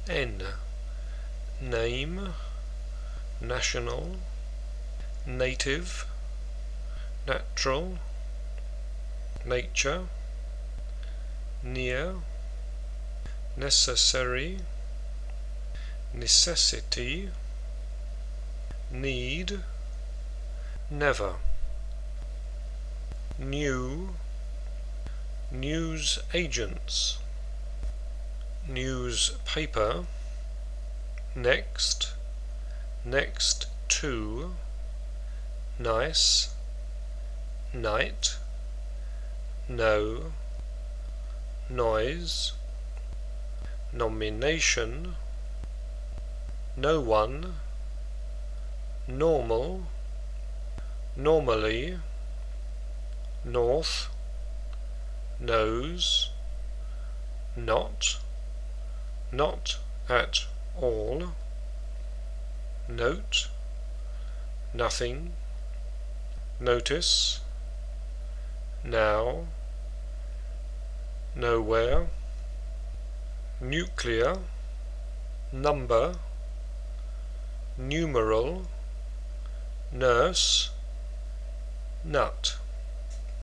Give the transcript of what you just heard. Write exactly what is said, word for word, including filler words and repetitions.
N. Name, national, native, natural, nature, near, necessary, necessity, need, never. New, news agents, newspaper, next, next to, nice, night, no, noise, nomination, no one, normal, normally, north, nose, not, not at all, note, nothing, notice, now, nowhere, nuclear, number, numeral, nurse, nut.